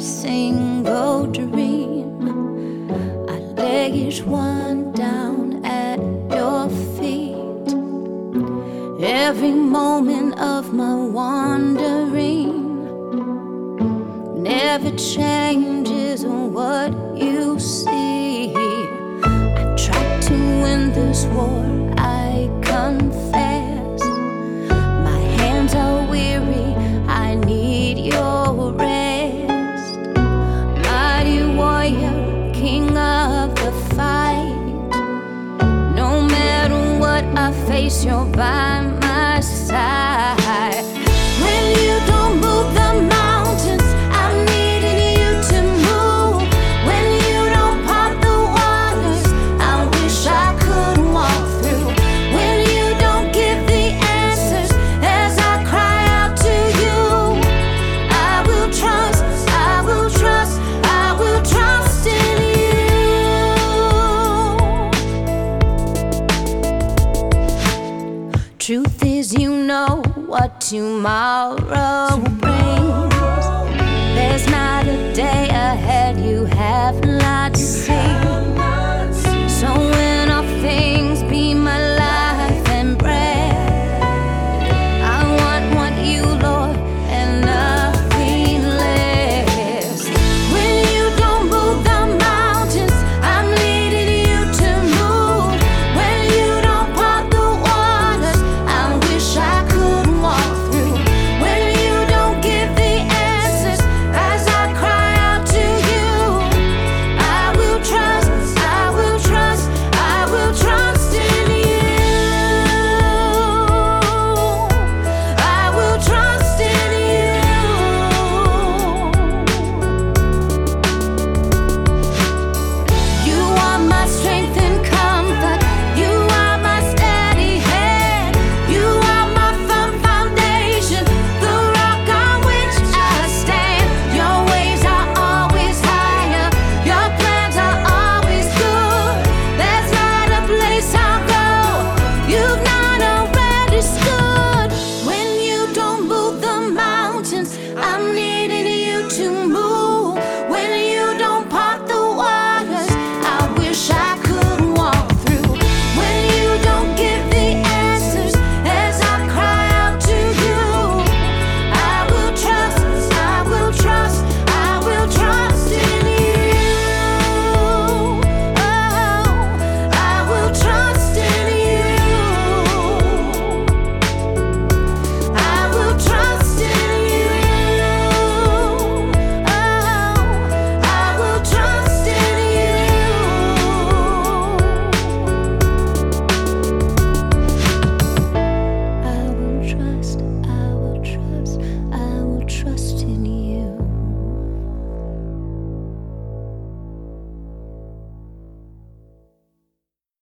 single dream. I lay each one down at your feet. Every moment of my wandering never changes what you see. I've tried to win this war, I confess. My hands are weary, I need your rest. Mighty warrior, king of the fight. No matter what I face, you're by my side. When you don't move the mountains, I'm needing you to move. When you don't part the waters, I wish I could walk through. When you don't give the answers as I cry out to you, I will trust, I will trust, I will trust in you. Truth is, you know what tomorrow brings. There's not a day ahead, you have not seen.